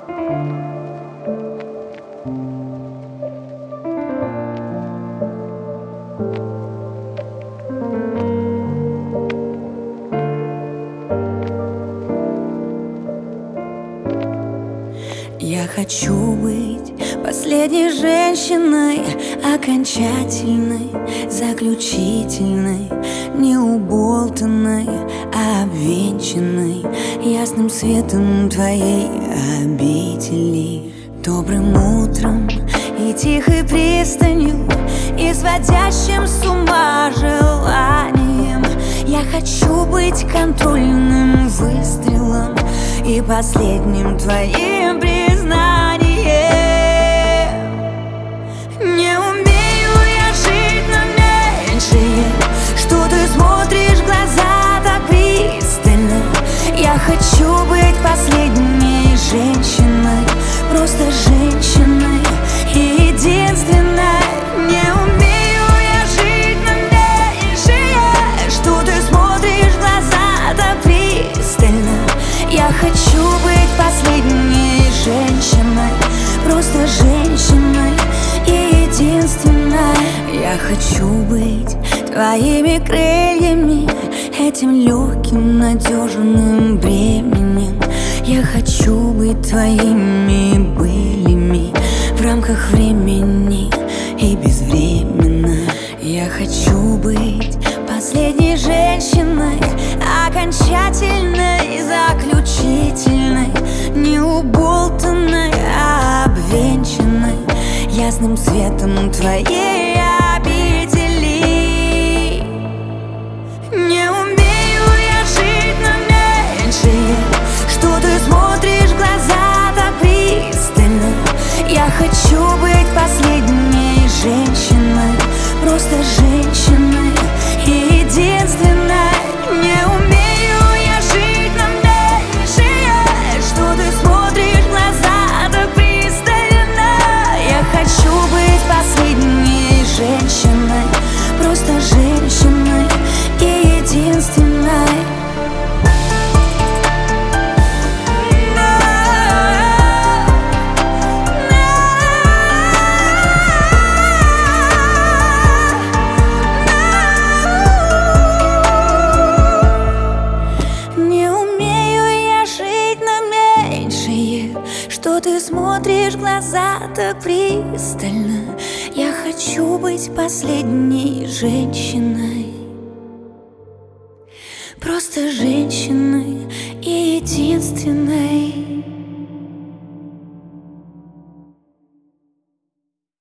Я хочу быть последней женщиной, окончательной, заключительной, неуболтанной, обвенчанной ясным светом твоей обители. Добрым утром и тихой пристанью, и сводящим с ума желанием. Я хочу быть контрольным выстрелом и последним твоим признанием. Не умею я жить на меньшее, что ты смотришь в глаза так пристально. Я хочу быть последней женщиной, просто женщиной и единственной. Не умею я жить на меньшее, что ты смотришь в глаза так пристально. Я хочу быть последней женщиной, просто женщиной и единственной. Я хочу быть твоими крыльями, этим легким, надежным бременем. Я хочу быть твоими былями в рамках времени и безвременно. Я хочу быть последней женщиной, окончательной, заключительной, неуболтанной, обвенчанной ясным светом твоей обители. Не умею я жить на меньшее, что ты смотришь в глаза так пристально. Я хочу быть последней женщиной, просто женщиной и единственной. Не умею я жить на меньшее, что ты смотришь в глаза так пристально. Я хочу быть последней женщиной, просто женщиной и единственной. Что ты смотришь в глаза так пристально. Я хочу быть последней женщиной, просто женщиной и единственной.